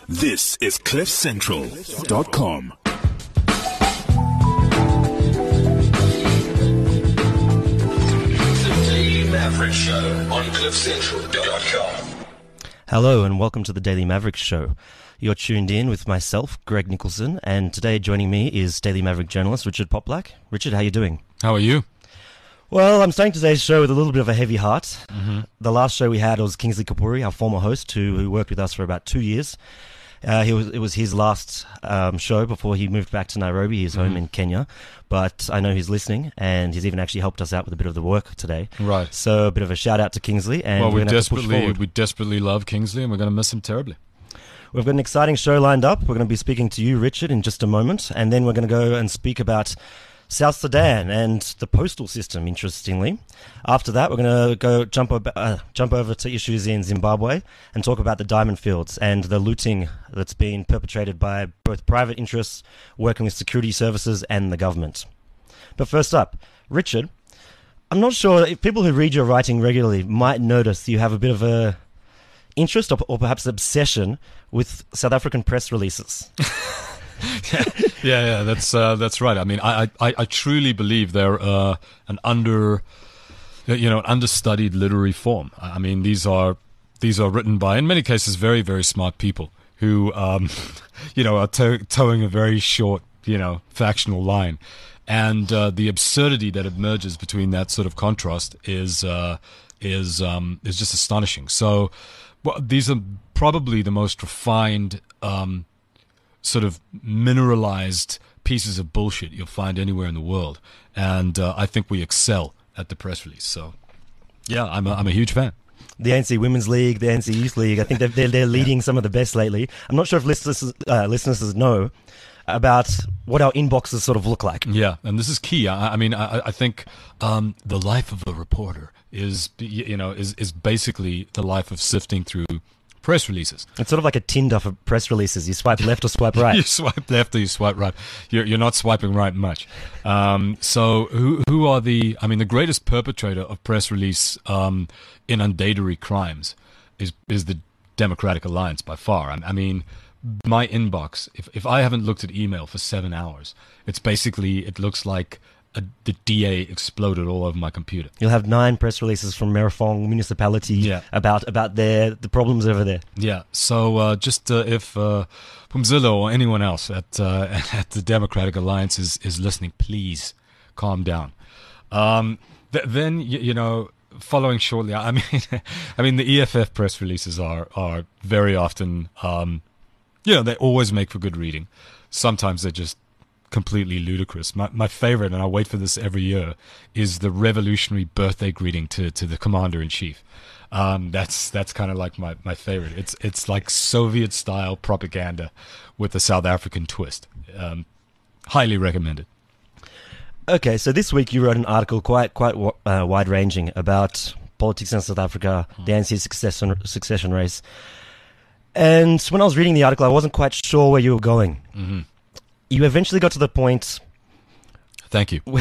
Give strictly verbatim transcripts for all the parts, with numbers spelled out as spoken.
This is cliff central dot com. The Daily Maverick Show on cliff central dot com. Hello and welcome to the Daily Maverick Show. You're tuned in with myself, Greg Nicholson, and today joining me is Daily Maverick journalist Richard Poplack. Richard, how are you doing? How are you? Well, I'm starting today's show with a little bit of a heavy heart. Mm-hmm. The last show we had was Kingsley Kapuri, our former host, who, who worked with us for about two years. Uh, he was, it was his last um, show before he moved back to Nairobi, his mm-hmm. home in Kenya. But I know he's listening, and he's even actually helped us out with a bit of the work today. Right. So a bit of a shout out to Kingsley. And well, we're we gonna have to push desperately forward. we desperately love Kingsley, and we're going to miss him terribly. We've got an exciting show lined up. We're going to be speaking to you, Richard, in just a moment, and then we're going to go and speak about South Sudan and the postal system, interestingly. After that, we're going to go jump, ob- uh, jump over to issues in Zimbabwe and talk about the diamond fields and the looting that's been perpetrated by both private interests working with security services and the government. But first up, Richard, I'm not sure if people who read your writing regularly might notice you have a bit of a interest or, or perhaps obsession with South African press releases. yeah, yeah, yeah, that's uh, that's right. I mean, I, I, I truly believe they're uh, an under, you know, an understudied literary form. I mean, these are these are written by, in many cases, very very smart people who, um, you know, are to- towing a very short, you know, factional line, and uh, the absurdity that emerges between that sort of contrast is uh, is um, is just astonishing. So, well, these are probably the most refined. Um, sort of mineralized pieces of bullshit you'll find anywhere in the world. And uh, I think we excel at the press release. So, yeah, I'm a, I'm a huge fan. The A N C Women's League, the A N C Youth League, I think they're, they're, they're leading yeah. some of the best lately. I'm not sure if listeners, uh, listeners know about what our inboxes sort of look like. Yeah, and this is key. I, I mean, I, I think um, the life of a reporter is, you know, is, is basically the life of sifting through press releases. It's sort of like a Tinder for press releases. You swipe left or swipe right. You swipe left or you swipe right. You're, you're not swiping right much. Um, so who who are the, I mean, the greatest perpetrator of press release um, inundatory crimes is is the Democratic Alliance by far. I, I mean, my inbox, if, if I haven't looked at email for seven hours, it's basically, it looks like A, the D A exploded all over my computer. You'll have nine press releases from Merifong municipality yeah. about about their the problems over there. Yeah. So uh, just uh, if uh, Pumzilla or anyone else at uh, at the Democratic Alliance is, is listening, please calm down. Um, th- then you, you know, following shortly, I mean, I mean the E F F press releases are are very often, um, you know, they always make for good reading. Sometimes they're just completely ludicrous. My my favorite, and I wait for this every year, is the revolutionary birthday greeting to, to the commander in chief. Um, that's that's kind of like my, my favorite. It's it's like Soviet style propaganda with a South African twist. Um, highly recommended. Okay, so this week you wrote an article quite quite uh, wide ranging about politics in South Africa, mm. the A N C succession succession race, and when I was reading the article, I wasn't quite sure where you were going. Mm-hmm. You eventually got to the point. Thank you.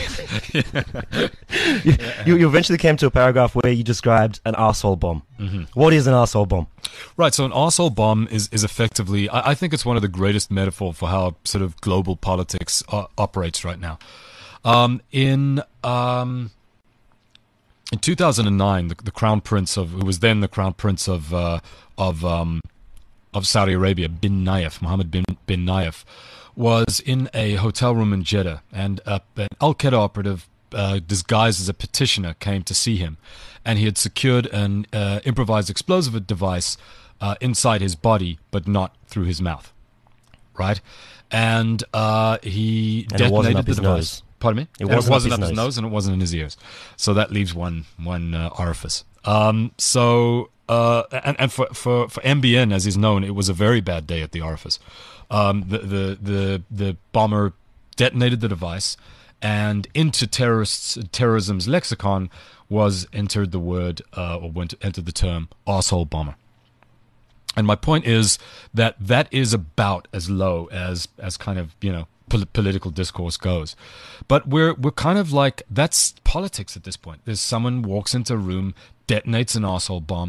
you, you. You eventually came to a paragraph where you described an arsehole bomb. Mm-hmm. What is an arsehole bomb? Right, so an arsehole bomb is, is effectively, I, I think it's one of the greatest metaphors for how sort of global politics uh, operates right now. Um, in um, in two thousand nine, the, the Crown Prince of, who was then the Crown Prince of uh, of um, of Saudi Arabia, bin Nayef, Mohammed bin, bin Nayef, was in a hotel room in Jeddah, and uh, an Al-Qaeda operative uh, disguised as a petitioner came to see him, and he had secured an uh, improvised explosive device uh, inside his body, but not through his mouth, right? And uh, he and detonated the device. Nose. Pardon me? It wasn't, it wasn't up, up his, his nose. nose, and it wasn't in his ears. So that leaves one one uh, orifice. Um, so, uh, and, and for, for, for M B N, as is known, it was a very bad day at the orifice. Um, the, the, the, the bomber detonated the device, and into terrorists, terrorism's lexicon was entered the word, uh, or went entered the term, arsehole bomber. And my point is that that is about as low as, as kind of, you know, pol- political discourse goes. But we're we're kind of like, that's politics at this point. There's someone walks into a room, detonates an arsehole bomb,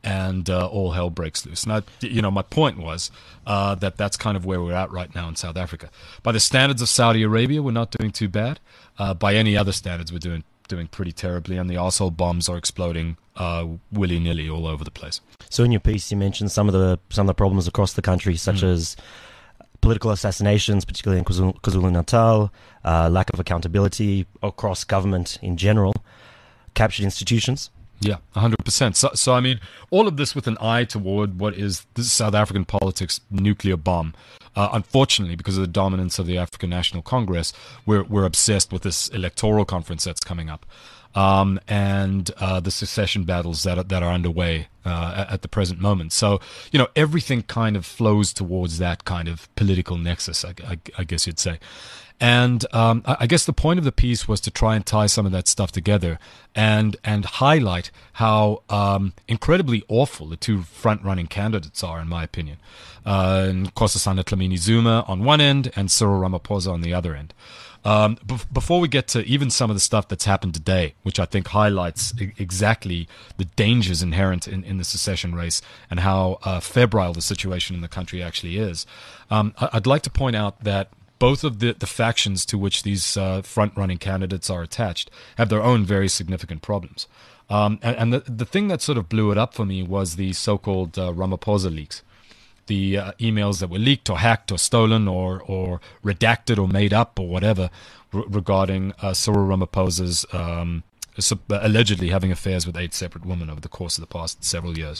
and uh, all hell breaks loose. And I, you know, my point was uh, that that's kind of where we're at right now in South Africa. By the standards of Saudi Arabia, we're not doing too bad. Uh, by any other standards, we're doing doing pretty terribly, and the arsehole bombs are exploding uh, willy nilly all over the place. So in your piece, you mentioned some of the some of the problems across the country, such mm. as political assassinations, particularly in KwaZulu- KwaZulu-Natal, uh, lack of accountability across government in general, captured institutions. Yeah, one hundred percent. So, so, I mean, all of this with an eye toward what is the South African politics nuclear bomb. Uh, unfortunately, because of the dominance of the African National Congress, we're we're obsessed with this electoral conference that's coming up, um, and uh, the secession battles that are, that are underway uh, at, at the present moment. So, you know, everything kind of flows towards that kind of political nexus, I, I, I guess you'd say. And um, I, I guess the point of the piece was to try and tie some of that stuff together and and highlight how um, incredibly awful the two front-running candidates are, in my opinion. Uh, Nkosazana Dlamini-Zuma on one end and Cyril Ramaphosa on the other end. Um, b- before we get to even some of the stuff that's happened today, which I think highlights I- exactly the dangers inherent in, in the secession race and how uh, febrile the situation in the country actually is, um, I- I'd like to point out that both of the, the factions to which these uh, front-running candidates are attached have their own very significant problems. Um, and and the, the thing that sort of blew it up for me was the so-called uh, Ramaphosa leaks. The uh, emails that were leaked or hacked or stolen or, or redacted or made up or whatever r- regarding uh, Cyril Ramaphosa's um, sub- allegedly having affairs with eight separate women over the course of the past several years.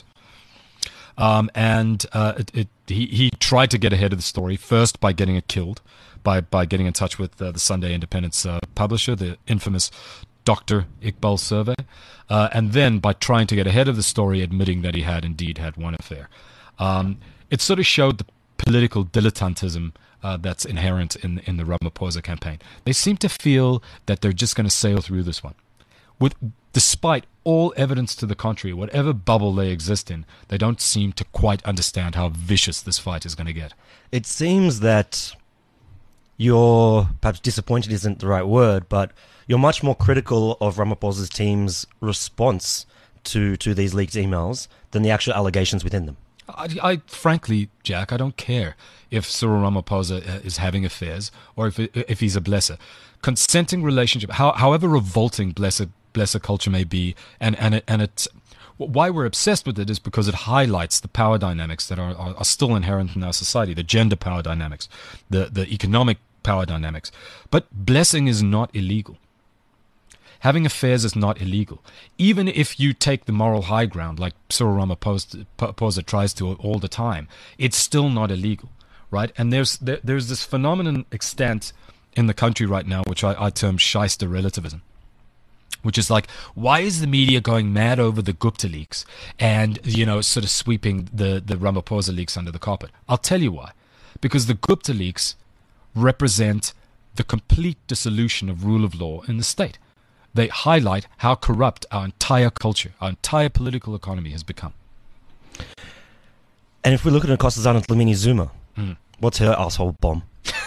Um, and uh, it, it, he, he tried to get ahead of the story, first by getting it killed, by, by getting in touch with uh, the Sunday Independent's uh, publisher, the infamous Doctor Iqbal Survey, uh, and then by trying to get ahead of the story, admitting that he had indeed had one affair. Um, it sort of showed the political dilettantism uh, that's inherent in, in the Ramaphosa campaign. They seem to feel that they're just going to sail through this one. With, despite all evidence to the contrary, whatever bubble they exist in, they don't seem to quite understand how vicious this fight is going to get. It seems that you're, perhaps disappointed isn't the right word, but you're much more critical of Ramaphosa's team's response to, to these leaked emails than the actual allegations within them. I, I frankly, Jack, I don't care if Cyril Ramaphosa is having affairs or if if he's a blesser. Consenting relationship, how, however revolting blesser blesser culture may be, and and it, and it, why we're obsessed with it is because it highlights the power dynamics that are, are, are still inherent in our society, the gender power dynamics, the the economic power dynamics. But blessing is not illegal. Having affairs is not illegal. Even if you take the moral high ground, like Cyril Ramaphosa tries to all the time, it's still not illegal, right? And there's there, there's this phenomenon extant in the country right now, which I, I term shyster relativism, which is like, why is the media going mad over the Gupta leaks and, you know, sort of sweeping the, the Ramaphosa leaks under the carpet? I'll tell you why. Because the Gupta leaks represent the complete dissolution of rule of law in the state. They highlight how corrupt our entire culture, our entire political economy has become. And if we look at Nkosazana Dlamini-Zuma, mm. what's her asshole bomb?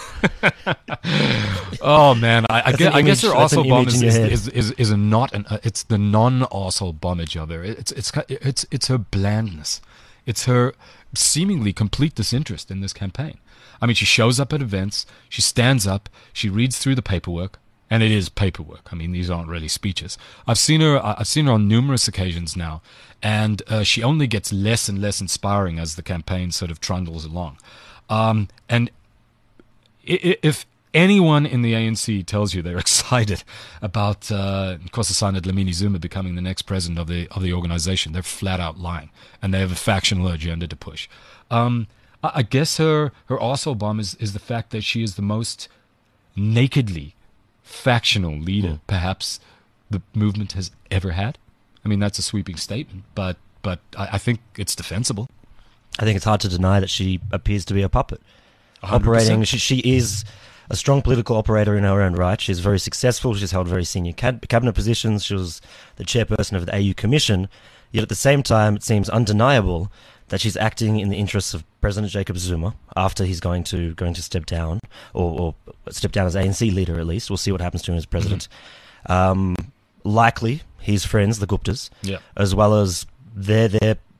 Oh man, I, I, guess, I guess her that's an arsehole bomb image is, in your is, head. is, is, is a not an, uh, it's the non-arsehole bombage of her. It's it's it's it's her blandness. It's her seemingly complete disinterest in this campaign. I mean, she shows up at events, she stands up, she reads through the paperwork. And it is paperwork. I mean, these aren't really speeches. I've seen her. I've seen her on numerous occasions now, and uh, she only gets less and less inspiring as the campaign sort of trundles along. Um, and i- if anyone in the A N C tells you they're excited about uh, Nkosazana Dlamini-Zuma becoming the next president of the of the organization, they're flat out lying, and they have a factional agenda to push. Um, I, I guess her her arsehole bomb is is the fact that she is the most nakedly factional leader, yeah. perhaps the movement has ever had. I mean, that's a sweeping statement, but but I, I think it's defensible. I think it's hard to deny that she appears to be a puppet. one hundred percent. Operating, she, she is a strong political operator in her own right. She's very successful. She's held very senior cab- cabinet positions. She was the chairperson of the A U Commission. Yet at the same time, it seems undeniable that she's acting in the interests of President Jacob Zuma after he's going to going to step down, or, or step down as A N C leader at least. We'll see what happens to him as president. Mm-hmm. Um, likely, his friends, the Guptas, yeah. as well as their their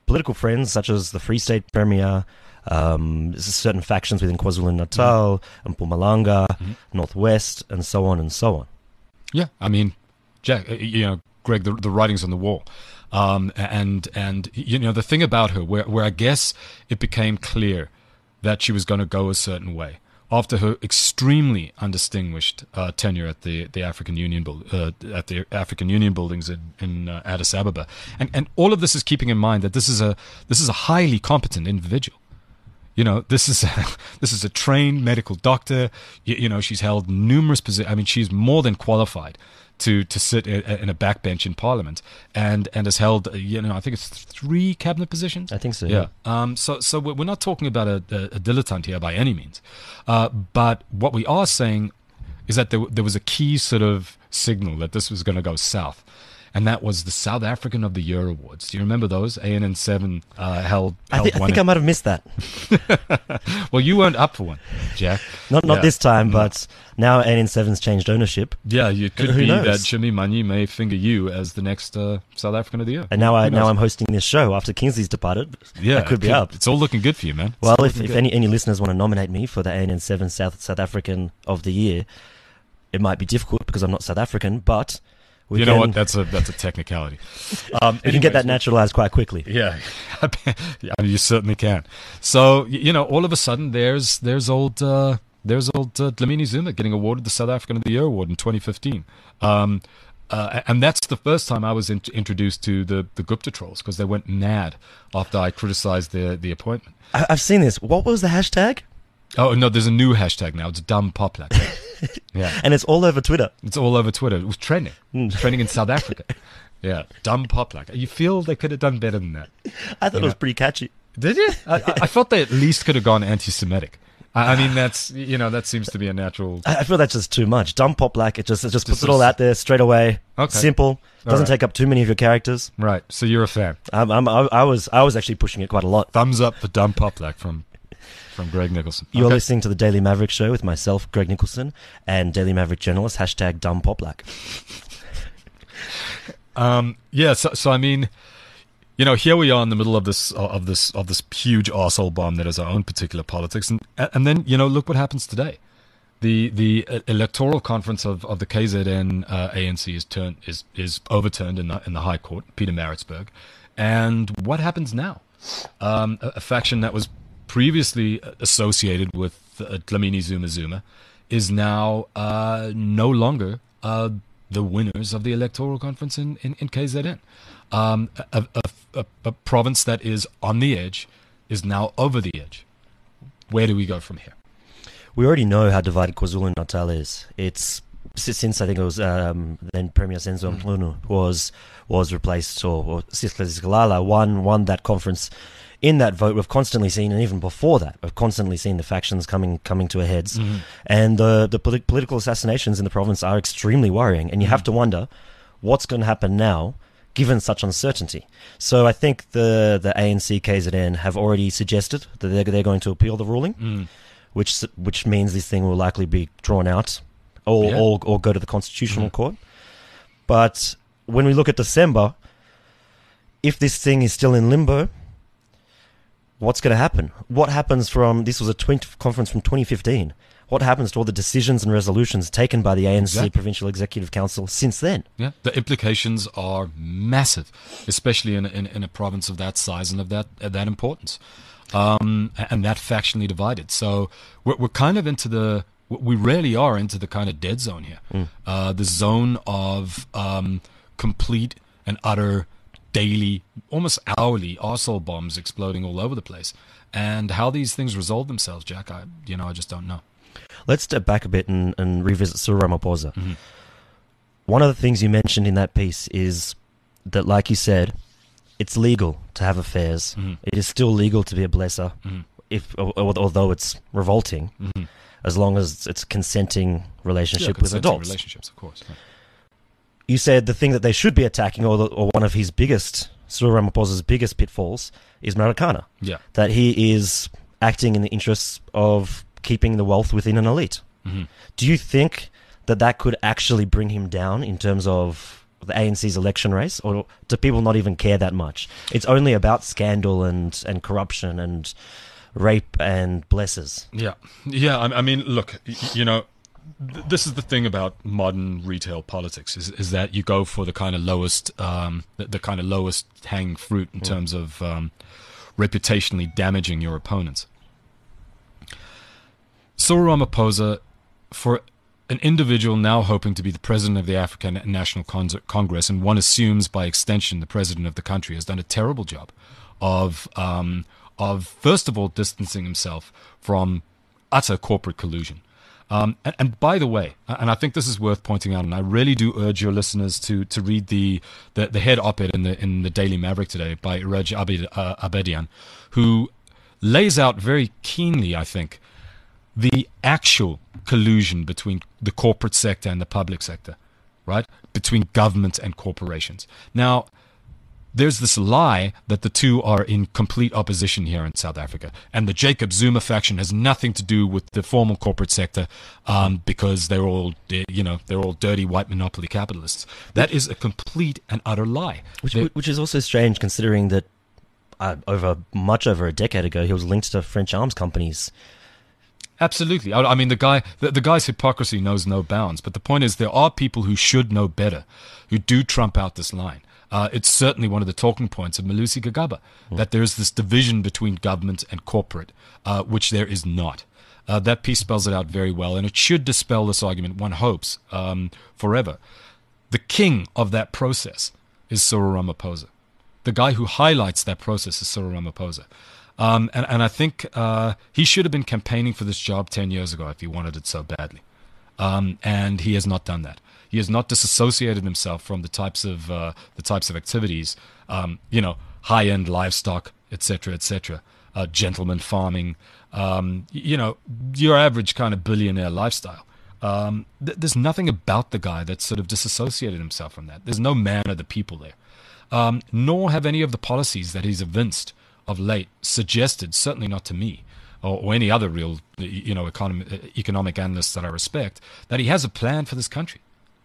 political friends such as the Free State Premier, um, certain factions within KwaZulu-Natal, mm-hmm. Mpumalanga, mm-hmm. Northwest, and so on and so on. Yeah, I mean, Jack, you know, Greg, the, the writing's on the wall. Um, and, and you know, the thing about her, where, where I guess it became clear that she was going to go a certain way after her extremely undistinguished uh, tenure at the, the African Union uh, at the African Union buildings in, in uh, Addis Ababa. And, and all of this is keeping in mind that this is a this is a highly competent individual. You know, this is a, this is a trained medical doctor. You, you know, she's held numerous positions. I mean, she's more than qualified to to sit in a backbench in Parliament, and and has held, you know, I think it's three cabinet positions. I think so. Yeah. yeah. Um. So so we're not talking about a, a, a dilettante here by any means, uh. But what we are saying is that there there was a key sort of signal that this was going to go south. And that was the South African of the Year Awards. Do you remember those? A N N seven uh, held, held I, th- I think I might have missed that. Well, you weren't up for one, Jack. Not not yeah. this time, but now A N N seven's changed ownership. Yeah, it could Who be knows? that Jimmy Manyi may finger you as the next uh, South African of the Year. And now I Who knows? now I'm hosting this show after Kingsley's departed. Yeah, that could it be up. It's all looking good for you, man. It's Well, all if, looking if good. any any listeners want to nominate me for the A N N seven South South African of the Year, it might be difficult because I'm not South African, but. We you can, know what? That's a that's a technicality. Um, you can get that naturalized quite quickly. Yeah, yeah, you certainly can. So you know, all of a sudden, there's there's old uh, there's old uh, Dlamini Zuma getting awarded the South African of the Year award in twenty fifteen, um, uh, and that's the first time I was in- introduced to the the Gupta trolls because they went mad after I criticized the the appointment. I, I've seen this. What was the hashtag? Oh no, there's a new hashtag now. It's dumb poplak. Yeah, And it's all over Twitter. it's all over Twitter. It was trending, it was trending in South Africa. Yeah, dumb poplak. You feel they could have done better than that? I thought You it was know. pretty catchy. Did you? I, I I felt they at least could have gone anti-Semitic. I, I mean, that's you know that seems to be a natural. I I feel that's just too much. Dumb pop like it just it just puts Just it all sort of- out there straight away. Okay. Simple. All Doesn't right. take up too many of your characters. Right. So you're a fan. I'm, I'm, I, I was I was actually pushing it quite a lot. Thumbs up for dumb poplak from from Greg Nicholson. You're Okay. listening to the Daily Maverick Show with myself, Greg Nicholson, and Daily Maverick journalist hashtag Dumb Poplack. Um, yeah. So, so I mean, you know, here we are in the middle of this of this of this huge arsehole bomb that is our own particular politics, and and then you know, look what happens today. The the uh, electoral conference of, of the K Z N uh, A N C is turned is is overturned in the in the High Court, Peter Maritzburg, and what happens now? Um, a, a faction that was previously associated with uh, Dlamini Zuma Zuma is now uh, no longer uh, the winners of the electoral conference in, in, in K Z N. Um, a, a, a, a province that is on the edge is now over the edge. Where do we go from here? We already know how divided KwaZulu-Natal is. It's si- since I think it was um, then Premier Senzo Mchunu was was replaced, or, or Sihle Zikalala won won that conference. In that vote, we've constantly seen, and even before that, we've constantly seen the factions coming coming to a heads, Mm-hmm. and the the polit- political assassinations in the province are extremely worrying. And you have to wonder what's going to happen now, given such uncertainty. So I think the the A N C K Z N have already suggested that they're they're going to appeal the ruling, Mm. which which means this thing will likely be drawn out, or Yeah. or, or go to the Constitutional Court. But when we look at December, if this thing is still in limbo, what's going to happen? What happens from, this was a twin- conference from twenty fifteen. What happens to all the decisions and resolutions taken by the A N C Exactly. Provincial Executive Council since then? Yeah, the implications are massive, especially in in, in a province of that size and of that of that importance, um, and that factionally divided. So we're we're kind of into the we really are into the kind of dead zone here, uh, the zone of um, complete and utter daily, almost hourly arsehole bombs exploding all over the place. And how these things resolve themselves, Jack, I you know I just don't know. Let's step back a bit and, and revisit Cyril Ramaphosa. Mm-hmm. One of the things you mentioned in that piece is that, like you said, it's legal to have affairs. Mm-hmm. It is still legal to be a blesser, Mhm. if al- although it's revolting, Mhm. as long as it's a consenting relationship Yeah, with consenting adults. relationships, of course. Yeah. You said the thing that they should be attacking, or, the, or one of his biggest, Cyril Ramaphosa's biggest pitfalls, is Marikana. Yeah. That he is acting in the interests of keeping the wealth within an elite. Mhm. Do you think that that could actually bring him down in terms of the A N C's election race, or do people not even care that much? It's only about scandal and, and corruption and rape and blesses. Yeah, yeah. I, I mean, look, y- you know, th- this is the thing about modern retail politics is is that you go for the kind of lowest, um, the, the kind of lowest hanging fruit in mm. terms of um, reputationally damaging your opponents. Cyril Ramaphosa, for an individual now hoping to be the president of the African National Con- Congress, and one assumes by extension the president of the country, has done a terrible job of, um, of first of all, distancing himself from utter corporate collusion. Um, and, and by the way, and I think this is worth pointing out, and I really do urge your listeners to to read the the, the head op-ed in the in the Daily Maverick today by Iraj Abed, uh, Abedian, who lays out very keenly, I think, the actual collusion between the corporate sector and the public sector, right? Between government and corporations. Now, there's this lie that the two are in complete opposition here in South Africa, and the Jacob Zuma faction has nothing to do with the formal corporate sector um, because they're all, you know, they're all dirty white monopoly capitalists. That is a complete and utter lie. Which, They're, which is also strange, considering that uh, over much over a decade ago, he was linked to French arms companies. Absolutely. I, I mean, the guy, the, the guy's hypocrisy knows no bounds. But the point is, there are people who should know better, who do trump out this line. Uh, it's certainly one of the talking points of Malusi Gigaba, mm. that there is this division between government and corporate, uh, which there is not. Uh, that piece spells it out very well, and it should dispel this argument, one hopes, um, forever. The king of that process is Cyril Ramaphosa. The guy who highlights that process is Cyril Ramaphosa. Um, and, and I think uh, he should have been campaigning for this job ten years ago if he wanted it so badly. Um, and he has not done that. He has not disassociated himself from the types of uh, the types of activities, um, you know, high-end livestock, et cetera, et cetera, uh, gentleman farming, um, you know, your average kind of billionaire lifestyle. Um, th- there's nothing about the guy that's sort of disassociated himself from that. There's no man of the people there. Um, nor have any of the policies that he's evinced of late suggested, certainly not to me, or, or any other real, you know, economic, economic analysts that I respect, that he has a plan for this country.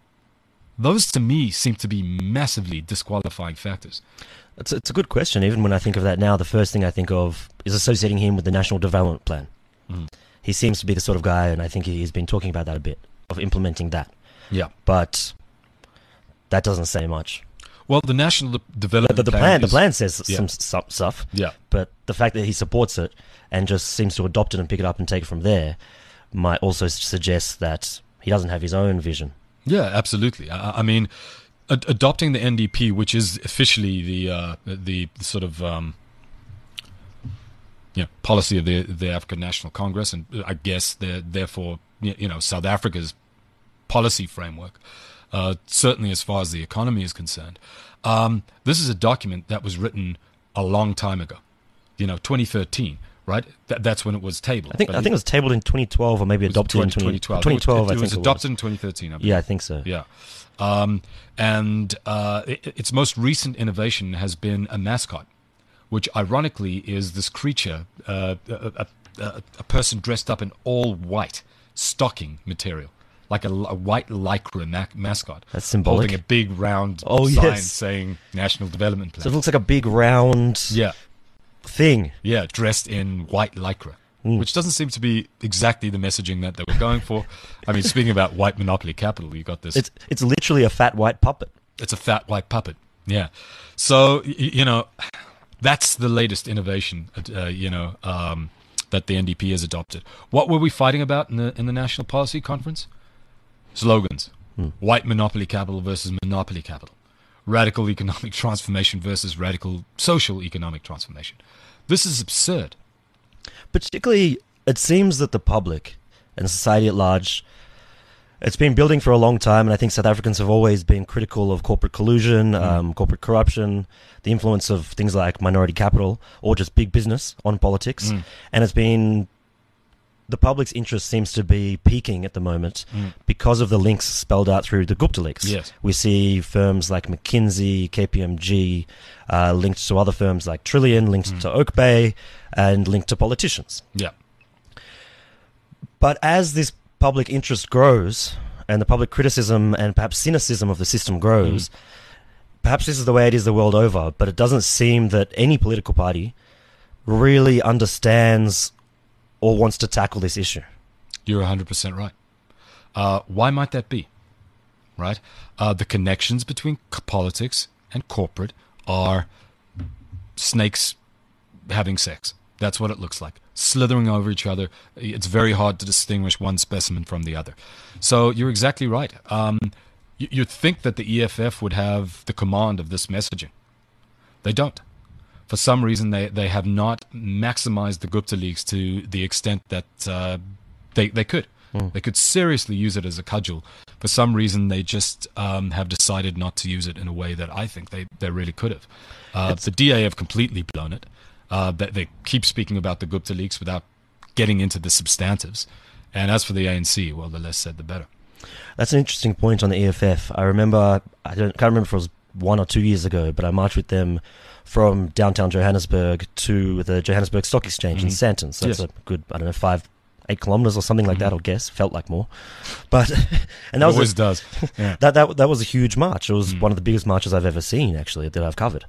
Those, to me, seem to be massively disqualifying factors. It's a, it's a good question. Even when I think of that now, the first thing I think of is associating him with the National Development Plan. Mm. He seems to be the sort of guy, and I think he's been talking about that a bit, of implementing that. Yeah. But that doesn't say much. Well, the National De- Development the, the Plan... plan is, the plan says yeah. some, some stuff, yeah. but the fact that he supports it and just seems to adopt it and pick it up and take it from there might also suggest that he doesn't have his own vision. Yeah, absolutely. I, I mean, ad- adopting the N D P, which is officially the uh, the, the sort of um, you know, policy of the the African National Congress, and I guess the, therefore you know South Africa's policy framework, uh, certainly as far as the economy is concerned. Um, this is a document that was written a long time ago, you know, twenty thirteen. Right, Th- that's when it was tabled. I think but I think it was tabled in twenty twelve, or maybe adopted in twenty twelve. twenty twelve, It, it, I was think adopted it was. in twenty thirteen. I believe. Yeah, I think so. Yeah, um, and uh, it, its most recent innovation has been a mascot, which ironically is this creature, uh, a, a, a person dressed up in all white stocking material, like a, a white lycra ma- mascot. That's symbolic. Holding a big round oh, sign yes. saying National Development Plan. So it looks like a big round yeah. thing. Yeah, dressed in white lycra, mm. which doesn't seem to be exactly the messaging that they were going for. I mean, speaking about white monopoly capital, you got this. It's it's literally a fat white puppet. It's a fat white puppet. Yeah. So, y- you know, that's the latest innovation, uh, you know, um, that the N D P has adopted. What were we fighting about in the in the National Policy Conference? Slogans. Hmm. White monopoly capital versus monopoly capital. Radical economic transformation versus radical social economic transformation. This is absurd. Particularly, it seems that the public and society at large, it's been building for a long time, and I think South Africans have always been critical of corporate collusion, mm. um, corporate corruption, the influence of things like minority capital, or just big business on politics. Mm. And it's been... The public's interest seems to be peaking at the moment mm. because of the links spelled out through the Gupta leaks. Yes. We see firms like McKinsey, K P M G, uh, linked to other firms like Trillion, linked mm. to Oak Bay, and linked to politicians. Yeah. But as this public interest grows, and the public criticism and perhaps cynicism of the system grows, mm. perhaps this is the way it is the world over, but it doesn't seem that any political party really understands or wants to tackle this issue. You're one hundred percent right. Uh, why might that be? Right? Uh, the connections between c- politics and corporate are snakes having sex. That's what it looks like. Slithering over each other. It's very hard to distinguish one specimen from the other. So you're exactly right. Um, you, you'd think that the E F F would have the command of this messaging. They don't. For some reason, they, they have not maximized the Gupta leaks to the extent that uh, they, they could. Mm. They could seriously use it as a cudgel. For some reason, they just um, have decided not to use it in a way that I think they, they really could have. Uh, the D A have completely blown it. Uh, they, they keep speaking about the Gupta leaks without getting into the substantives. And as for the A N C, well, the less said, the better. That's an interesting point on the E F F. I remember, I don't, can't remember if it was one or two years ago, but I marched with them from downtown Johannesburg to the Johannesburg Stock Exchange mm-hmm. in Sandton. So that's yes. a good, I don't know, five, eight kilometers or something like mm-hmm. that, I'll guess. Felt like more. But, and that it was always a, does. Yeah. that, that, that was a huge march. It was mm. one of the biggest marches I've ever seen, actually, that I've covered.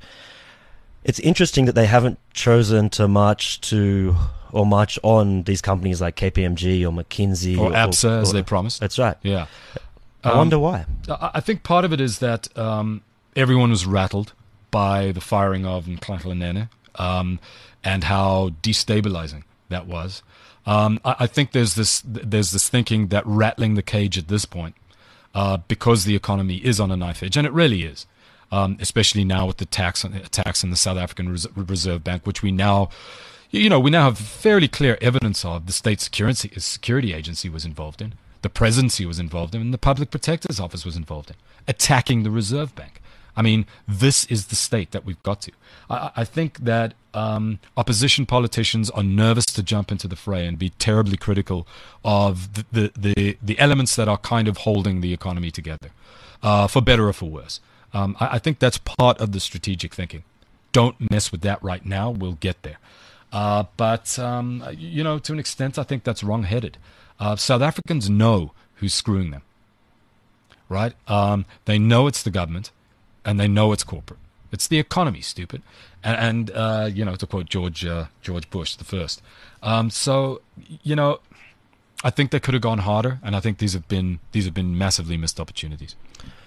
It's interesting that they haven't chosen to march to or march on these companies like K P M G or McKinsey. Or, or ABSA, or, as or, they promised. That's right. Yeah. I um, wonder why. I think part of it is that um, everyone was rattled by the firing of Nhlanhla um, and how destabilizing that was. Um, I, I think there's this there's this thinking that rattling the cage at this point, uh, because the economy is on a knife edge, and it really is. Um, especially now with the tax attacks in the South African Reserve Bank, which we now, you know, we now have fairly clear evidence of. The state security security agency was involved in, the presidency was involved in, and the public protector's office was involved in attacking the Reserve Bank. I mean, this is the state that we've got to. I, I think that um, opposition politicians are nervous to jump into the fray and be terribly critical of the the, the, the elements that are kind of holding the economy together, uh, for better or for worse. Um, I, I think that's part of the strategic thinking. Don't mess with that right now. We'll get there. Uh, but, um, you know, to an extent, I think that's wrong-headed. Uh, South Africans know who's screwing them, right? Um, they know it's the government, and they know it's corporate. It's the economy, stupid. And, and uh, you know, to quote George uh, George Bush the first. Um, so, you know, I think they could have gone harder, and I think these have been these have been massively missed opportunities.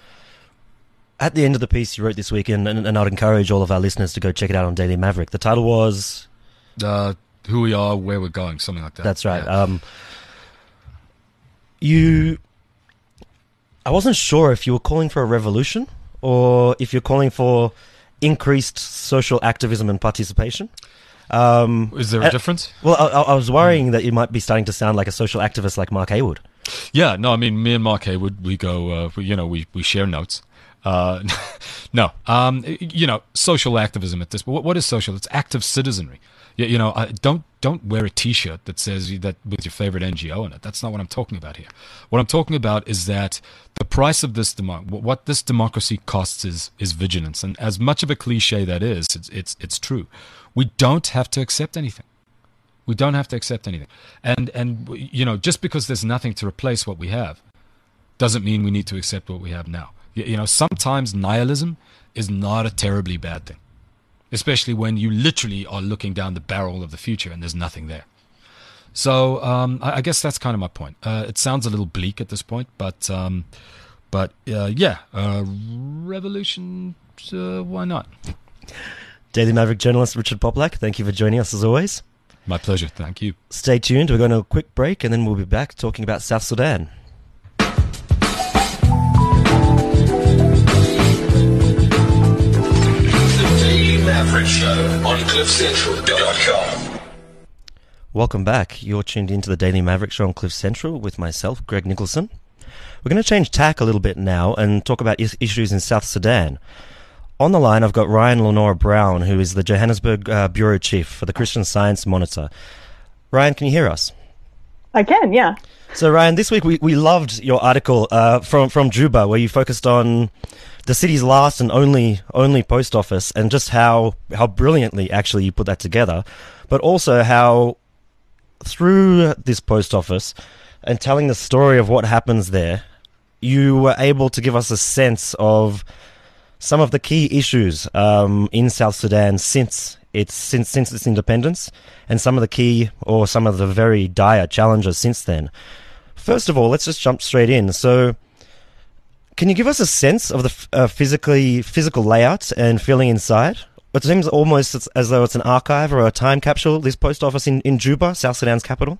At the end of the piece you wrote this week, and, and, and I'd encourage all of our listeners to go check it out on Daily Maverick. The title was... Uh, who we are, where we're going, something like that. That's right. Yeah. Um, you... I wasn't sure if you were calling for a revolution or if you're calling for increased social activism and participation. Um, Is there a difference? Well, I, I was worrying that you might be starting to sound like a social activist like Mark Haywood. Yeah, no, I mean, me and Mark Haywood, we go, uh, we, you know, we, we share notes. Uh, no, um, you know, social activism at this. What, what is social? It's active citizenry. You, you know, I, don't don't wear a T-shirt that says you, that with your favorite N G O in it. That's not what I'm talking about here. What I'm talking about is that the price of this demo- what this democracy costs is is vigilance. And as much of a cliche that is, it's it's it's true. We don't have to accept anything. We don't have to accept anything. And and you know, just because there's nothing to replace what we have, doesn't mean we need to accept what we have now. You know, sometimes nihilism is not a terribly bad thing, especially when you literally are looking down the barrel of the future and there's nothing there. So um, I, I guess that's kind of my point. Uh, it sounds a little bleak at this point, but um, but uh, yeah, uh, revolution, uh, why not? Daily Maverick journalist Richard Poplak, thank you for joining us as always. My pleasure. Thank you. Stay tuned. We're going to a quick break and then we'll be back talking about South Sudan. Maverick Show on cliff central dot com. Welcome back. You're tuned into the Daily Maverick Show on Cliff Central with myself, Greg Nicholson. We're going to change tack a little bit now and talk about is- issues in South Sudan. On the line, I've got Ryan Lenora Brown, who is the Johannesburg uh, Bureau Chief for the Christian Science Monitor. Ryan, can you hear us? I can, yeah. So, Ryan, this week we, we loved your article uh, from, from Juba, where you focused on the city's last and only only post office, and just how how brilliantly actually you put that together, but also how through this post office and telling the story of what happens there, you were able to give us a sense of some of the key issues um, in South Sudan since its since since its independence, and some of the key or some of the very dire challenges since then. First of all, let's just jump straight in. So, can you give us a sense of the uh, physically physical layout and feeling inside? It seems almost as, as though it's an archive or a time capsule, this post office in, in Juba, South Sudan's capital.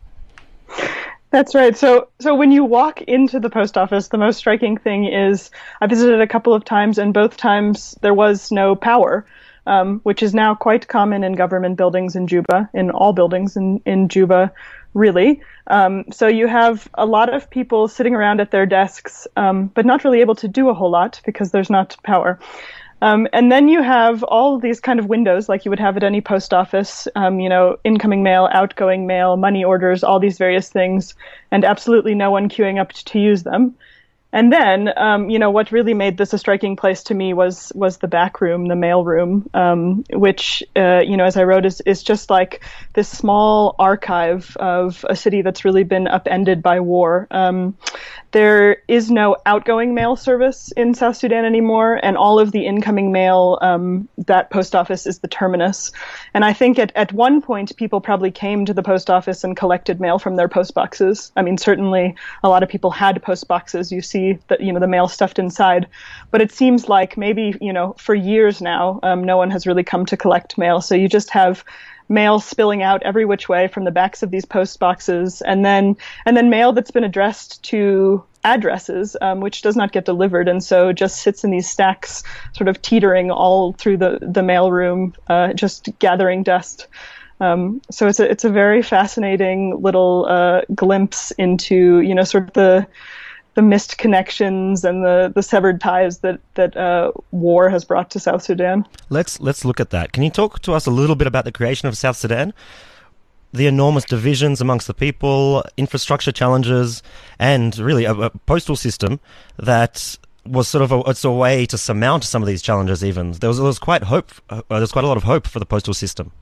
That's right. So, so when you walk into the post office, the most striking thing is I visited a couple of times, and both times there was no power, um, which is now quite common in government buildings in Juba, in all buildings in, in Juba, really. Um, so you have a lot of people sitting around at their desks, um, but not really able to do a whole lot because there's not power. Um, and then you have all of these kind of windows like you would have at any post office, um, you know, incoming mail, outgoing mail, money orders, all these various things, and absolutely no one queuing up to, to use them. And then, um, you know, what really made this a striking place to me was was the back room, the mail room, um, which, uh, you know, as I wrote, is, is just like this small archive of a city that's really been upended by war. Um, there is no outgoing mail service in South Sudan anymore, and all of the incoming mail, um, that post office is the terminus. And I think at, at one point, people probably came to the post office and collected mail from their post boxes. I mean, certainly a lot of people had post boxes. You see that, you know, the mail stuffed inside. But it seems like maybe, you know, for years now, um, no one has really come to collect mail. So you just have mail spilling out every which way from the backs of these post boxes, and then and then mail that's been addressed to addresses, um, which does not get delivered, and so just sits in these stacks, sort of teetering all through the the mail room, uh, just gathering dust. Um, so it's a it's a very fascinating little uh, glimpse into, you know, sort of the the missed connections and the, the severed ties that that uh, war has brought to South Sudan. Let's let's look at that. Can you talk to us a little bit about the creation of South Sudan, the enormous divisions amongst the people, infrastructure challenges, and really a, a postal system that was sort of a, it's a way to surmount some of these challenges. Even there was there was quite hope. Uh, there was quite a lot of hope for the postal system.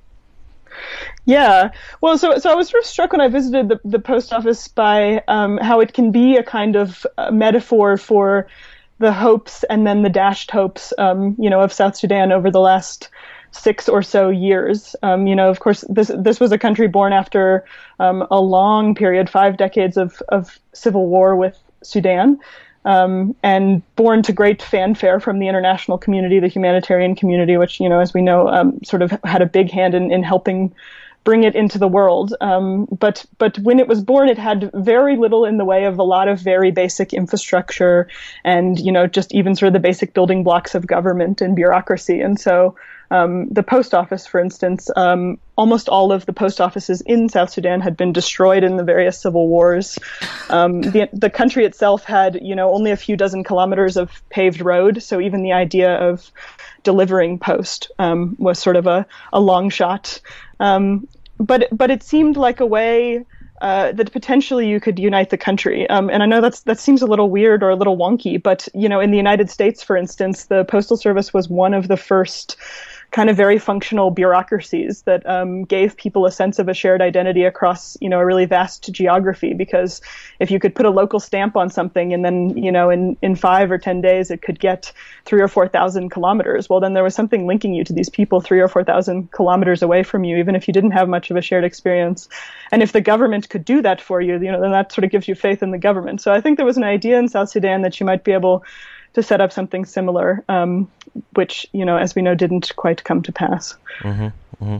Yeah. Well, so so I was sort of struck when I visited the, the post office by um, how it can be a kind of uh, metaphor for the hopes and then the dashed hopes, um, you know, of South Sudan over the last six or so years. Um, you know, of course, this this was a country born after um, a long period, five decades of, of civil war with Sudan. Um, and born to great fanfare from the international community, the humanitarian community, which, you know, as we know, um, sort of had a big hand in, in helping bring it into the world. Um, but but when it was born, it had very little in the way of a lot of very basic infrastructure and, you know, just even sort of the basic building blocks of government and bureaucracy. And so um, the post office, for instance, um, almost all of the post offices in South Sudan had been destroyed in the various civil wars. Um, the, the country itself had, you know, only a few dozen kilometers of paved road. So even the idea of delivering post um, was sort of a, a long shot. Um, but but it seemed like a way uh, that potentially you could unite the country. Um, and I know that's that seems a little weird or a little wonky, but, you know, in the United States, for instance, the Postal Service was one of the first kind of very functional bureaucracies that um, gave people a sense of a shared identity across, you know, a really vast geography. Because if you could put a local stamp on something and then, you know, in, in five or ten days it could get three or four thousand kilometers, well, then there was something linking you to these people three or four thousand kilometers away from you, even if you didn't have much of a shared experience. And if the government could do that for you, you know, then that sort of gives you faith in the government. So I think there was an idea in South Sudan that you might be able to set up something similar, um, which, you know, as we know, didn't quite come to pass. Mm-hmm, mm-hmm.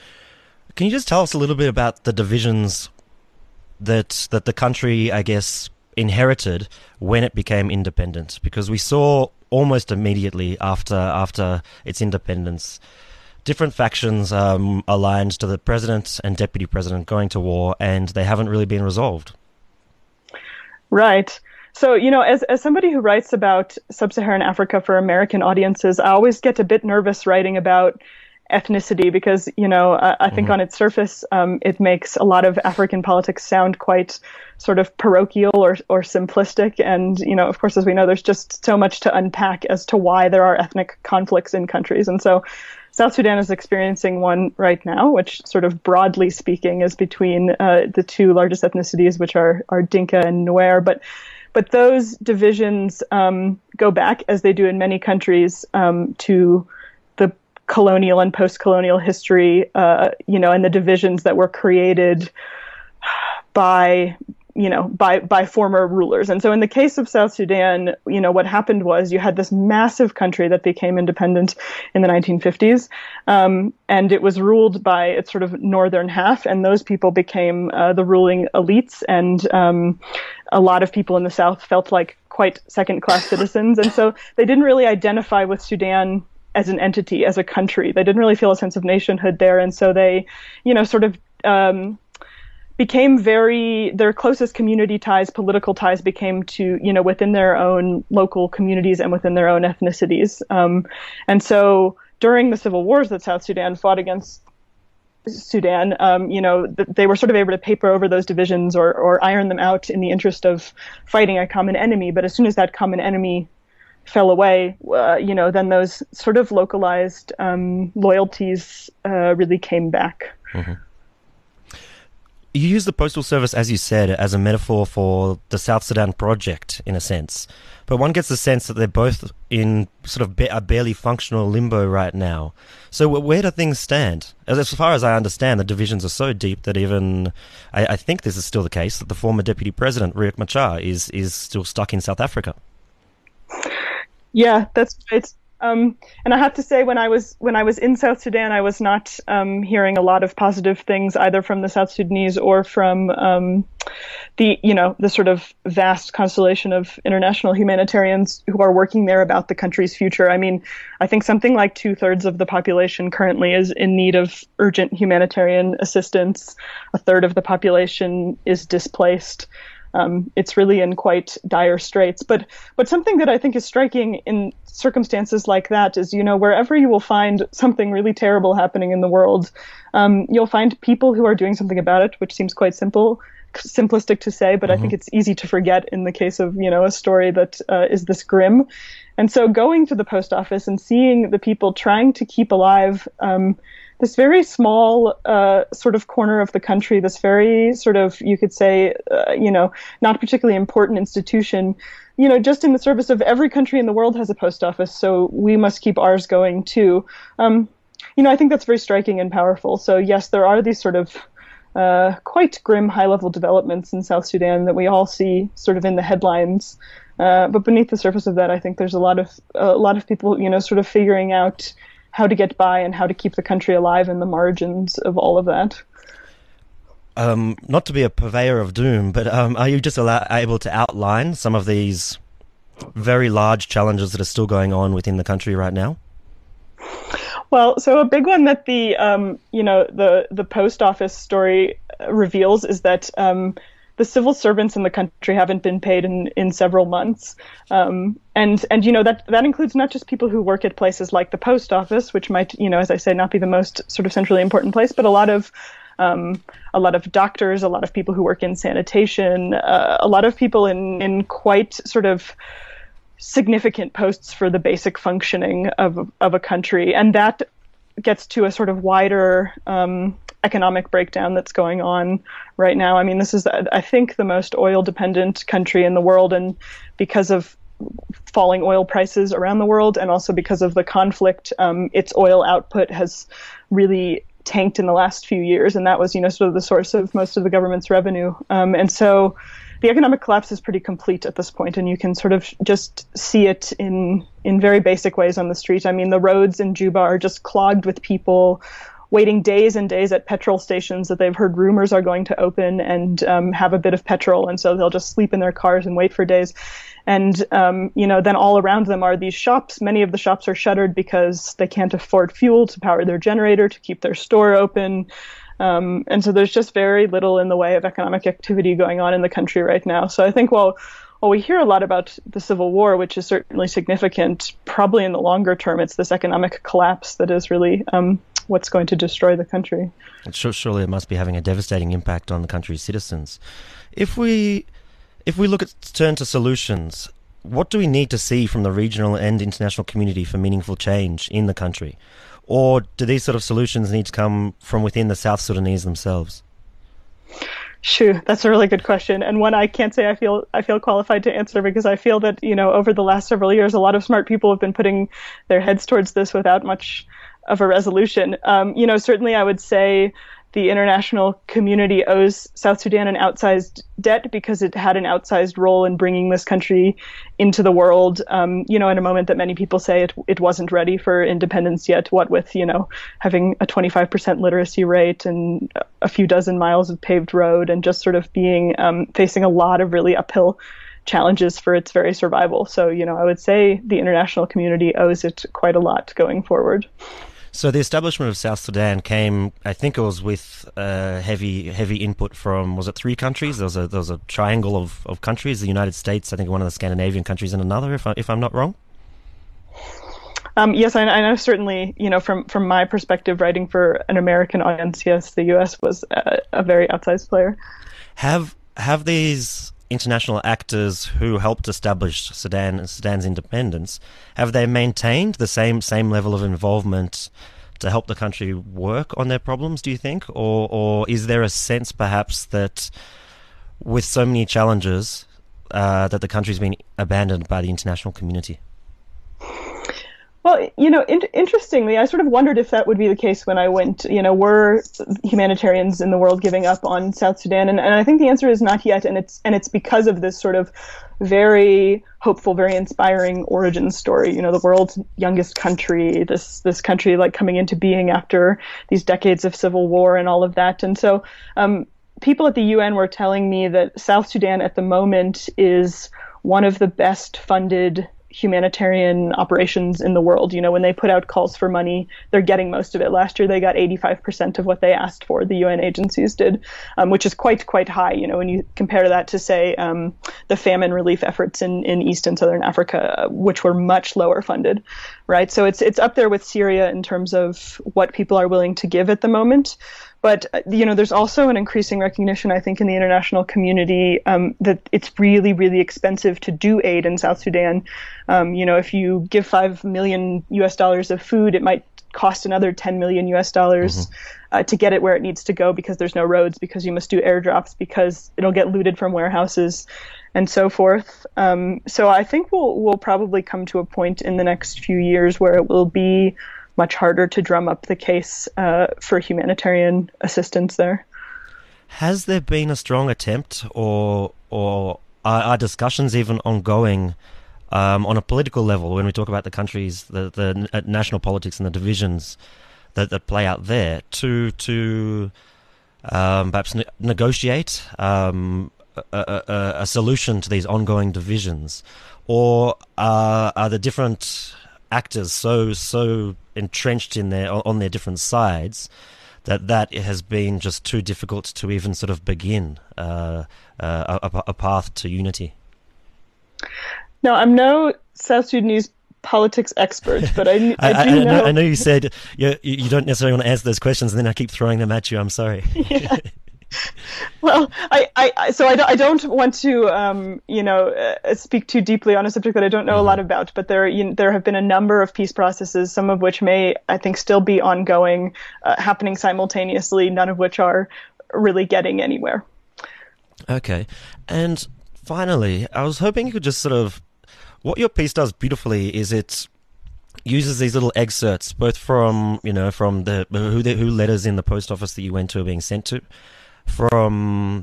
Can you just tell us a little bit about the divisions that that the country, I guess, inherited when it became independent? Because we saw almost immediately after after its independence, different factions um, aligned to the president and deputy president going to war, and they haven't really been resolved. Right. So, you know, as as somebody who writes about sub-Saharan Africa for American audiences, I always get a bit nervous writing about ethnicity because, you know, I, I think mm-hmm. on its surface, um, it makes a lot of African politics sound quite sort of parochial or, or simplistic. And, you know, of course, as we know, there's just so much to unpack as to why there are ethnic conflicts in countries. And so South Sudan is experiencing one right now, which sort of broadly speaking is between uh, the two largest ethnicities, which are, are Dinka and Nuer. But but those divisions um, go back, as they do in many countries, um, to the colonial and post-colonial history, uh, you know, and the divisions that were created by, you know, by, by former rulers. And so in the case of South Sudan, you know, what happened was you had this massive country that became independent in the nineteen fifties. Um, and it was ruled by its sort of northern half. And those people became uh, the ruling elites. And um, a lot of people in the South felt like quite second-class citizens. And so they didn't really identify with Sudan as an entity, as a country. They didn't really feel a sense of nationhood there. And so they, you know, sort of, um, became very, their closest community ties, political ties became to, you know, within their own local communities and within their own ethnicities. Um, and so during the civil wars that South Sudan fought against Sudan, um, you know, th- they were sort of able to paper over those divisions or, or iron them out in the interest of fighting a common enemy. But as soon as that common enemy fell away, uh, you know, then those sort of localized um, loyalties uh, really came back. Mm-hmm. You use the Postal Service, as you said, as a metaphor for the South Sudan project, in a sense. But one gets the sense that they're both in sort of ba- a barely functional limbo right now. So where do things stand? As, as far as I understand, the divisions are so deep that even, I, I think this is still the case, that the former Deputy President, Riek Machar, is, is still stuck in South Africa. Yeah, that's right. Um, and I have to say, when I was when I was in South Sudan, I was not um, hearing a lot of positive things either from the South Sudanese or from um, the you know the sort of vast constellation of international humanitarians who are working there about the country's future. I mean, I think something like two thirds of the population currently is in need of urgent humanitarian assistance. A third of the population is displaced. Um, it's really in quite dire straits. But but something that I think is striking in circumstances like that is, you know, wherever you will find something really terrible happening in the world, um, you'll find people who are doing something about it, which seems quite simple, simplistic to say, but mm-hmm. I think it's easy to forget in the case of, you know, a story that uh, is this grim. And so going to the post office and seeing the people trying to keep alive um, this very small uh, sort of corner of the country, this very sort of, you could say, uh, you know, not particularly important institution, you know, just in the service of every country in the world has a post office, so we must keep ours going too. Um, you know, I think that's very striking and powerful. So yes, there are these sort of uh, quite grim high-level developments in South Sudan that we all see sort of in the headlines. Uh, but beneath the surface of that, I think there's a lot of a lot of people, you know, sort of figuring out how to get by and how to keep the country alive in the margins of all of that. Um, not to be a purveyor of doom, but um, are you just allow- able to outline some of these very large challenges that are still going on within the country right now? Well, so a big one that the um, you know the the post office story reveals is that um, the civil servants in the country haven't been paid in, in several months. Um, and, and, you know, that, that includes not just people who work at places like the post office, which might, you know, as I say, not be the most sort of centrally important place, but a lot of, um, a lot of doctors, a lot of people who work in sanitation, uh, a lot of people in, in quite sort of significant posts for the basic functioning of, of a country. And that gets to a sort of wider, um, economic breakdown that's going on right now. I mean, this is, I think, the most oil-dependent country in the world, and because of falling oil prices around the world, and also because of the conflict, um, its oil output has really tanked in the last few years, and that was, you know, sort of the source of most of the government's revenue. Um, and so the economic collapse is pretty complete at this point, and you can sort of just see it in in very basic ways on the street. I mean, the roads in Juba are just clogged with people waiting days and days at petrol stations that they've heard rumors are going to open and um, have a bit of petrol. And so they'll just sleep in their cars and wait for days. And, um, you know, then all around them are these shops. Many of the shops are shuttered because they can't afford fuel to power their generator, to keep their store open. Um, and so there's just very little in the way of economic activity going on in the country right now. So I think while, while we hear a lot about the civil war, which is certainly significant, probably in the longer term, it's this economic collapse that is really um, what's going to destroy the country. Sure, surely it must be having a devastating impact on the country's citizens. If we, if we look at turn to solutions, what do we need to see from the regional and international community for meaningful change in the country? Or do these sort of solutions need to come from within the South Sudanese themselves? Shoo, that's a really good question, and one I can't say I feel I feel qualified to answer, because I feel that, you know, over the last several years, a lot of smart people have been putting their heads towards this without much of a resolution. Um, you know, certainly I would say the international community owes South Sudan an outsized debt because it had an outsized role in bringing this country into the world, um, you know, in a moment that many people say it it wasn't ready for independence yet, what with, you know, having a twenty-five percent literacy rate and a few dozen miles of paved road and just sort of being um, facing a lot of really uphill challenges for its very survival. So, you know, I would say the international community owes it quite a lot going forward. So the establishment of South Sudan came, I think it was with uh, heavy heavy input from, was it three countries? There was a there was a triangle of, of countries, the United States, I think one of the Scandinavian countries and another, if, I, if I'm not wrong. Um, yes, I, I know certainly, you know, from, from my perspective, writing for an American audience, yes, the U S was a, a very outsized player. Have have these international actors who helped establish Sudan Sudan's independence, have they maintained the same same level of involvement to help the country work on their problems, do you think? Or or is there a sense perhaps that with so many challenges uh, that the country's been abandoned by the international community? Well, you know, in- interestingly, I sort of wondered if that would be the case when I went. You know, were humanitarians in the world giving up on South Sudan? And, and I think the answer is not yet. And it's and it's because of this sort of very hopeful, very inspiring origin story. You know, the world's youngest country, this this country like coming into being after these decades of civil war and all of that. And so, um, people at the U N were telling me that South Sudan at the moment is one of the best funded humanitarian operations in the world. You know, when they put out calls for money, they're getting most of it. Last year, they got eighty-five percent of what they asked for, the U N agencies did, um, which is quite, quite high. You know, when you compare that to, say, um, the famine relief efforts in, in East and Southern Africa, which were much lower funded, right? So it's, it's up there with Syria in terms of what people are willing to give at the moment. But, you know, there's also an increasing recognition, I think, in the international community um, that it's really, really expensive to do aid in South Sudan. Um, you know, if you give five million U S dollars of food, it might cost another ten million U S dollars mm-hmm. uh, to get it where it needs to go, because there's no roads, because you must do airdrops, because it'll get looted from warehouses and so forth. Um, so I think we'll we'll probably come to a point in the next few years where it will be much harder to drum up the case uh, for humanitarian assistance there. Has there been a strong attempt, or or are, are discussions even ongoing um, on a political level when we talk about the countries, the, the national politics and the divisions that, that play out there, to to um, perhaps ne- negotiate um, a, a, a solution to these ongoing divisions, or uh, are the different actors so so entrenched in their on their different sides that that has been just too difficult to even sort of begin uh, uh, a, a path to unity? No, I'm no South Sudanese politics expert, but I, I, I, do I, know. know. I know you said you you don't necessarily want to answer those questions, and then I keep throwing them at you. I'm sorry. Yeah. Well, I, I, so I don't, I don't want to, um, you know, uh, speak too deeply on a subject that I don't know mm-hmm. a lot about, but there, you know, there have been a number of peace processes, some of which may, I think, still be ongoing, uh, happening simultaneously, none of which are really getting anywhere. Okay. And finally, I was hoping you could just sort of, what your piece does beautifully is it uses these little excerpts, both from, you know, from the, who, the, who letters in the post office that you went to are being sent to, from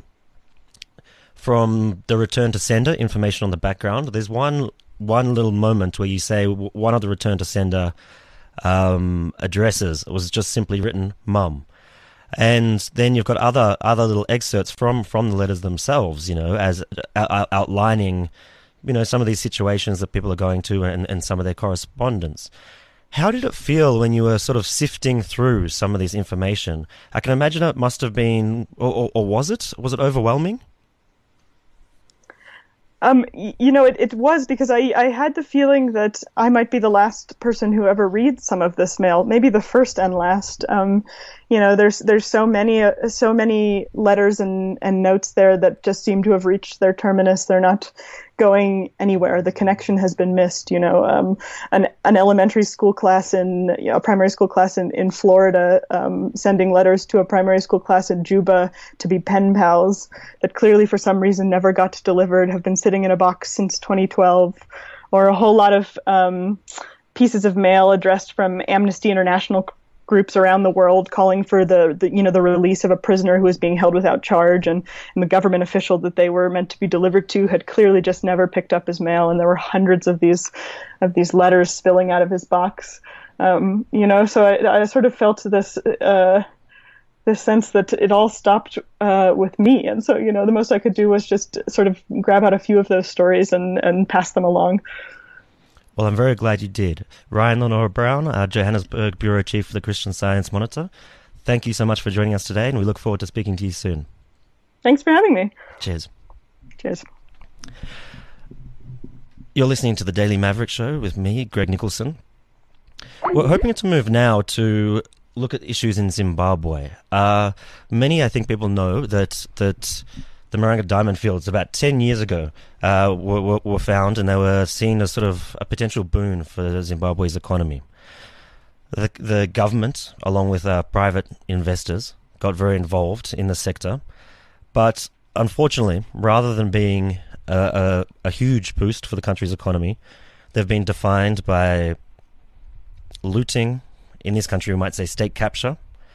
from the return to sender information on the background. There's one one little moment where you say one of the return to sender um, addresses was just simply written mum, and then you've got other other little excerpts from from the letters themselves, you know, as uh, outlining, you know, some of these situations that people are going to and, and some of their correspondence. How did it feel when you were sort of sifting through some of this information? I can imagine it must have been, or, or, or was it? Was it overwhelming? Um, you know, it, it was, because I, I had the feeling that I might be the last person who ever reads some of this mail, maybe the first and last. Um, you know, there's there's so many uh, so many letters and, and notes there that just seem to have reached their terminus. They're not going anywhere. The connection has been missed. You know, um, an an elementary school class in you know, a primary school class in in Florida um, sending letters to a primary school class in Juba to be pen pals that clearly for some reason never got delivered, have been sitting in a box since twenty twelve, or a whole lot of um, pieces of mail addressed from Amnesty International groups around the world calling for the, the you know the release of a prisoner who was being held without charge, and, and the government official that they were meant to be delivered to had clearly just never picked up his mail, and there were hundreds of these of these letters spilling out of his box. Um, you know, so I, I sort of felt this uh, this sense that it all stopped uh, with me, and so you know the most I could do was just sort of grab out a few of those stories and and pass them along. Well, I'm very glad you did. Ryan Lenore Brown, uh, Johannesburg Bureau Chief for the Christian Science Monitor, thank you so much for joining us today, and we look forward to speaking to you soon. Thanks for having me. Cheers. Cheers. You're listening to the Daily Maverick Show with me, Greg Nicholson. We're hoping to move now to look at issues in Zimbabwe. Uh, many, I think, people know that that the Maranga diamond fields about ten years ago uh, were, were, were found, and they were seen as sort of a potential boon for Zimbabwe's economy. The, the government, along with uh, private investors, got very involved in the sector, but unfortunately, rather than being a, a, a huge boost for the country's economy, they've been defined by looting, in this country we might say state capture,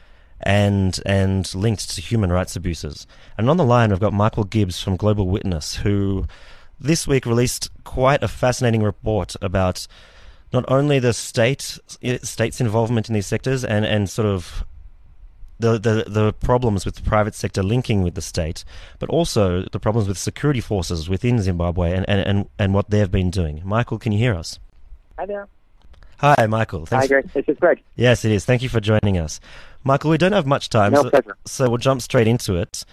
and and linked to human rights abuses. And on the line, we've got Michael Gibbs from Global Witness, who this week released quite a fascinating report about not only the state state's involvement in these sectors and, and sort of the, the, the problems with the private sector linking with the state, but also the problems with security forces within Zimbabwe and, and, and, and what they've been doing. Michael, can you hear us? Hi there. Hi, Michael. Thanks. Hi, Greg. This is Greg. Yes, it is. Thank you for joining us. Michael, we don't have much time, No so, pleasure. so we'll jump straight into it.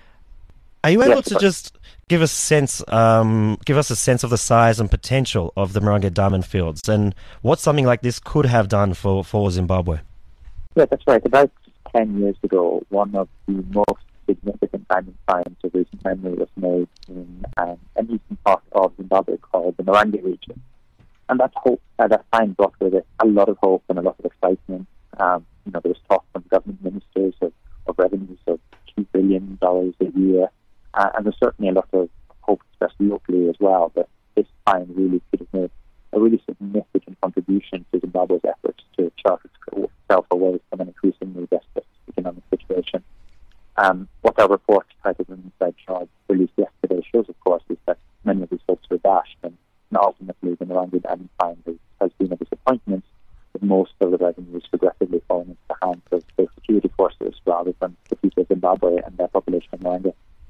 Are you able Yes, to of course. just give us sense, um, give us a sense of the size and potential of the Maranga diamond fields, and what something like this could have done for, for Zimbabwe? Yeah, that's right. About ten years ago, one of the most significant diamond finds of recent memory was made in um, an eastern part of Zimbabwe called the Maranga region. And that hope, uh, that find brought with it a lot of hope and a lot of excitement. Um, you know, there was talk from government ministers of, of revenues of two billion dollars a year, uh, and there's certainly a lot of hope, especially locally as well, that this find really could have made a really significant contribution to Zimbabwe's efforts to chart itself away from an increasingly desperate economic situation. Um, what our report, titled Inside Charge, released yesterday shows, of course, is that many of these folks were dashed, and, and ultimately the Maranga diamond find has, has been a disappointment, with most of the revenues progressively falling into the hands of the security forces rather than the people of Zimbabwe and their population of Maranga.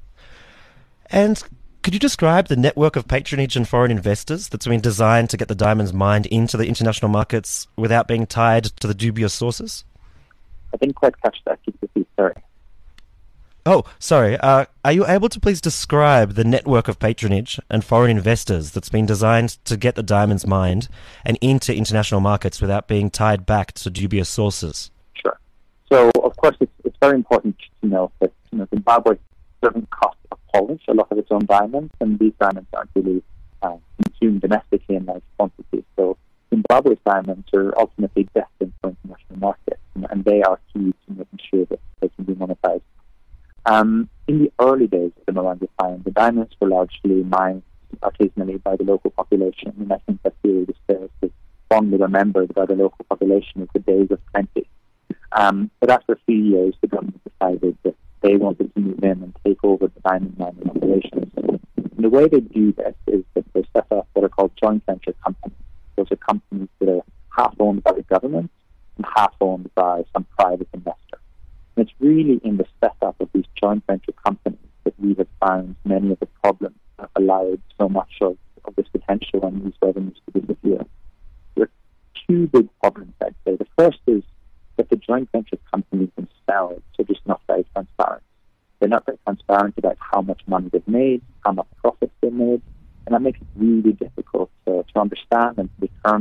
And could you describe the network of patronage and foreign investors that's been designed to get the diamonds mined into the international markets without being tied to the dubious sources? I didn't quite catch that. Keep the feet, sorry. Oh, sorry. Uh, are you able to please describe the network of patronage and foreign investors that's been designed to get the diamonds mined and into international markets without being tied back to dubious sources? Sure. So, of course, it's, it's very important to note that you know, Zimbabwe doesn't cost a polish a lot of its own diamonds, and these diamonds aren't really uh, consumed domestically in large quantities. So, Zimbabwe's diamonds are ultimately destined for international markets, and, and they are key to making sure that they can be monetized. Um, in the early days of the Maranga find, the diamonds were largely mined artisanally by the local population, and I think that period is still is fondly remembered by the local population as the days of plenty. Um, but after a few years, the government decided that they wanted to move in and take over the diamond mining operations. And the way they do this is that they set up what are called joint venture companies. Those are companies that are half owned by the government and half owned by some private investor. And it's really in the setup of these joint venture companies that we have found many of the problems that have allowed so much of, of this potential and these revenues to disappear. There are two big problems, I'd say. The first is that the joint venture companies themselves are just not very transparent. They're not very transparent about how much money they've made, how much profits they've made, and that makes it really difficult to, to understand and to determine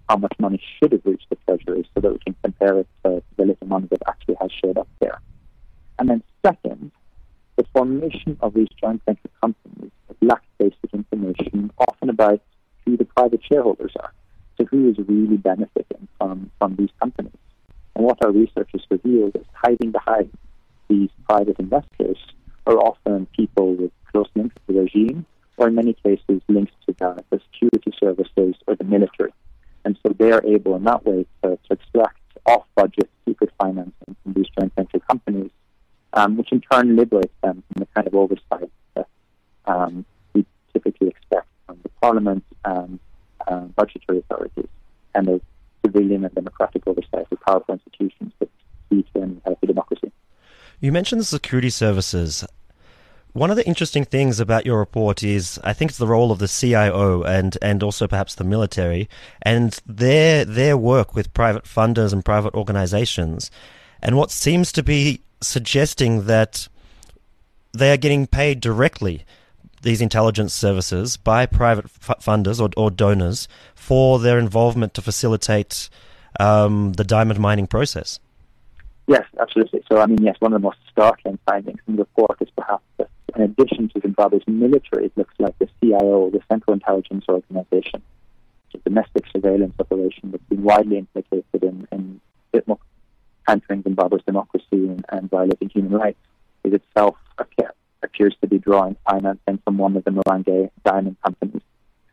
how much money should have reached the Treasury so that we can compare it to the little money that actually has showed up there. And then second, the formation of these joint venture companies lack basic information, often about who the private shareholders are. So who is really benefiting from, from these companies? And what our research has revealed is hiding behind these private investors are often people with close links to the regime, or in many cases links to the, the security services or the military. And so they are able in that way to, to extract off-budget secret financing from these joint venture companies, um, which in turn liberates them from the kind of oversight that um, we typically expect from the parliament and uh, budgetary authorities, and the civilian and democratic oversight of powerful institutions that lead to any healthy democracy. You mentioned the security services. One of the interesting things about your report is, I think it's the role of the C I O and, and also perhaps the military and their their work with private funders and private organizations, and what seems to be suggesting that they are getting paid directly, these intelligence services, by private f- funders or, or donors for their involvement to facilitate um, the diamond mining process. Yes, absolutely. So, I mean, yes, one of the most startling findings in the report is perhaps that in addition to Zimbabwe's military, it looks like the C I O, the Central Intelligence Organization, a domestic surveillance operation that's been widely implicated in, in a bit more countering Zimbabwe's democracy and, and violating human rights, is itself appear, appears to be drawing financing from one of the Morange diamond companies.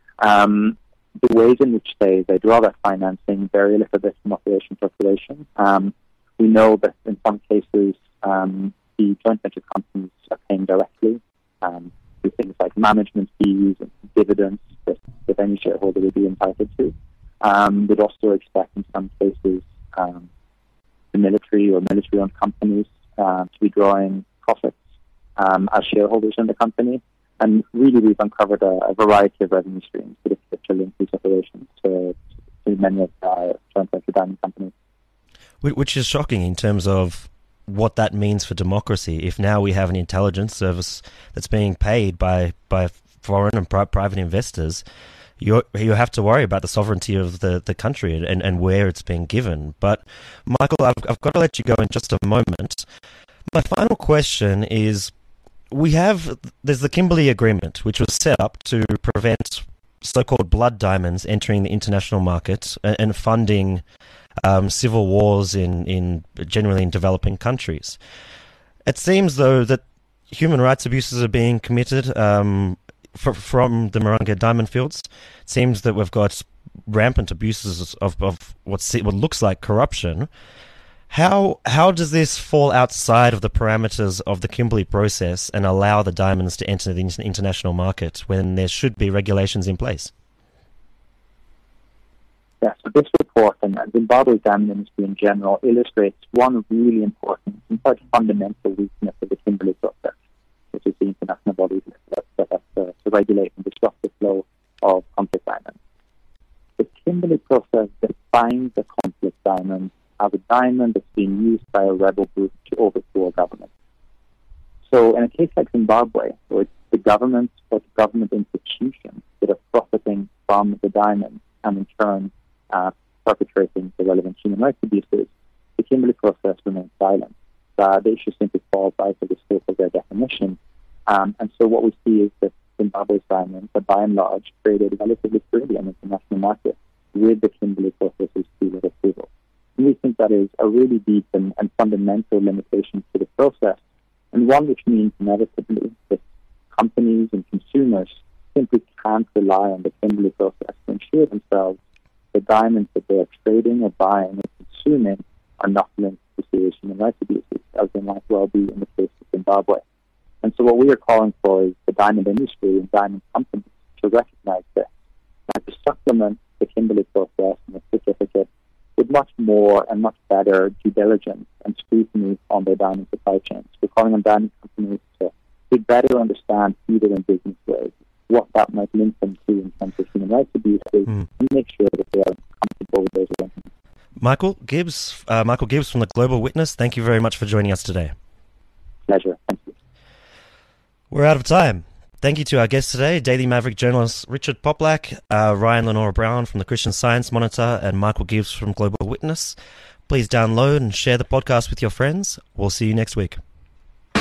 Um, the ways in which they, they draw that financing vary a little bit from operation to operation. Um, we know that in some cases, um, the joint venture companies are paying directly um, through things like management fees and dividends that, that any shareholder would be entitled to. Um, we'd also expect in some cases um, the military or military-owned companies uh, to be drawing profits um, as shareholders in the company. And really we've uncovered a, a variety of revenue streams that are linked these operations to, to many of our joint venture diamond companies. Which is shocking in terms of what that means for democracy. If now we have an intelligence service that's being paid by, by foreign and pri- private investors, you you have to worry about the sovereignty of the, the country and, and where it's being given. But, Michael, I've, I've got to let you go in just a moment. My final question is, we have, there's the Kimberley Agreement, which was set up to prevent so-called blood diamonds entering the international market and, and funding Um, civil wars in, in generally in developing countries. It seems, though, that human rights abuses are being committed um, f- from the Morange diamond fields. It seems that we've got rampant abuses of, of what, se- what looks like corruption. How how does this fall outside of the parameters of the Kimberley process and allow the diamonds to enter the international market when there should be regulations in place? Yeah, so this report and Zimbabwe's diamond industry in general illustrates one really important and quite fundamental weakness of the Kimberley process, which is the international bodies that set up to, to regulate and disrupt the flow of conflict diamonds. The Kimberley process defines the conflict diamond as a diamond that's being used by a rebel group to overthrow a government. So in a case like Zimbabwe, where it's the government or the government institutions that are profiting from the diamond and in turn Uh, perpetrating the relevant human rights abuses, the Kimberley process remains silent. Uh, the issue simply falls out of the scope of their definition. Um, and so what we see is that Zimbabwe's diamonds are by and large traded relatively freely on the international market with the Kimberley process's seal of approval. And we think that is a really deep and, and fundamental limitation to the process, and one which means inevitably that companies and consumers simply can't rely on the Kimberley process to ensure themselves the diamonds that they are trading or buying or consuming are not linked to serious human rights abuses, as they might well be in the case of Zimbabwe. And so what we are calling for is the diamond industry and diamond companies to recognize this, and to supplement the Kimberley process and the certificate with much more and much better due diligence and scrutiny on their diamond supply chains. We're calling on diamond companies to, to better understand who they're in business with, what that might link them to in terms of human rights abuses, mm. and make sure that they are comfortable with those arrangements. Michael Gibbs, uh, Michael Gibbs from the Global Witness, thank you very much for joining us today. Pleasure. Thank you. We're out of time. Thank you to our guests today, Daily Maverick journalist Richard Poplack, uh, Ryan Lenora Brown from the Christian Science Monitor, and Michael Gibbs from Global Witness. Please download and share the podcast with your friends. We'll see you next week. The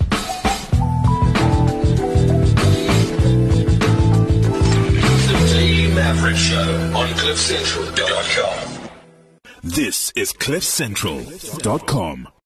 Daily Maverick Show on cliff central dot com. This is cliff central dot com.